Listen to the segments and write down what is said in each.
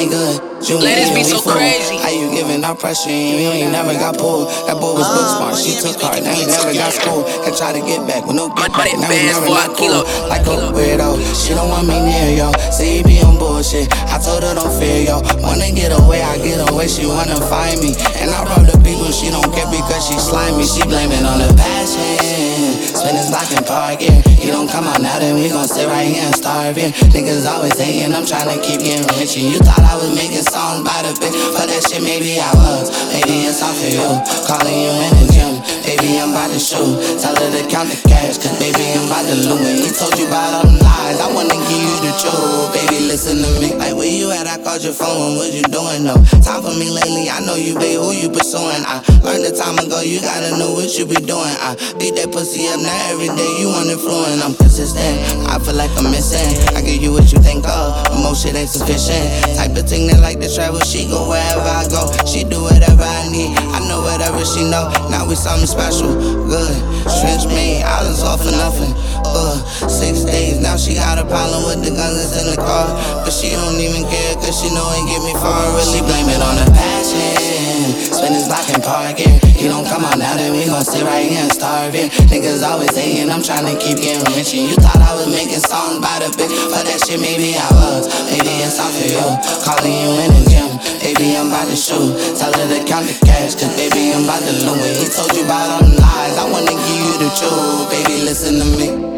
ain't good. Ladies be so crazy. How you giving out pressure and you ain't never got pulled? That boy was book smart, she took hard, now he never got school. And try to get back with no get back, now he never not cool. Like a weirdo, she don't want me near yo. Say he be on bullshit, I told her don't fear yo. Wanna get away, I get away, she wanna find me. And I rob the people, she don't care because she slimy. She blaming on the passion, spin his block and park it. You don't come out now, then we gon' sit right here and starve it. Niggas always hating, I'm tryna keep getting rich. And you thought I was making songs by the bit, but that shit maybe I was. Maybe it's all for you, calling you in the gym. Baby, I'm about to shoot, tell her to count the cash, cause baby, I'm about to loot. And he told you about all them lies, I wanna give you the truth. Baby, listen to me, like where you at? I called your phone, what you doing though? Time for me lately, I know you, babe, who you pursuing? I learned the time ago, you gotta know what you be doing. I beat that pussy up now every day, you uninfluent. I'm consistent, I feel like I'm missing. I give you what you think of, but most shit ain't sufficient. Type of thing that like to travel, she go wherever I go. She do whatever I need, I know whatever she know. Now we something special, good. Trench me, I was off for nothing. 6 days, now she got a problem with the guns that's in the car. But she don't even care, cause she know it get me far. Really blame it on the passion, spin his block and park it. You don't come out now, then we gon' sit right here and starve it. Niggas always hating, I'm tryna keep getting rich. And you thought I was making songs by the bit, but that shit maybe I was. Maybe it's all for you, calling you in the gym. Baby, I'm about to shoot, tell her to count the cash, cause baby, I'm about to loot. When he told you about all them lies, I wanna give you the truth. Baby, listen to me.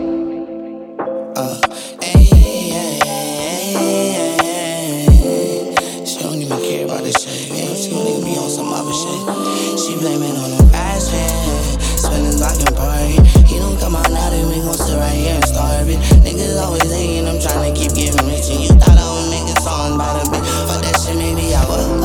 She don't even care about this shit, you know, she don't even be on some other shit. She blaming on the passion, spinning block and party. He don't come out now, then we gon' sit right here and starve it. Niggas always hating, I'm tryna keep getting rich. And you thought I was making songs by the bit, but that shit maybe I was.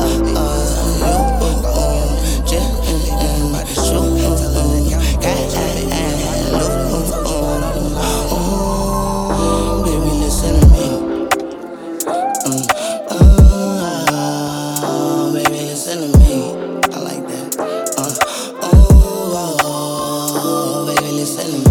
Listen to me.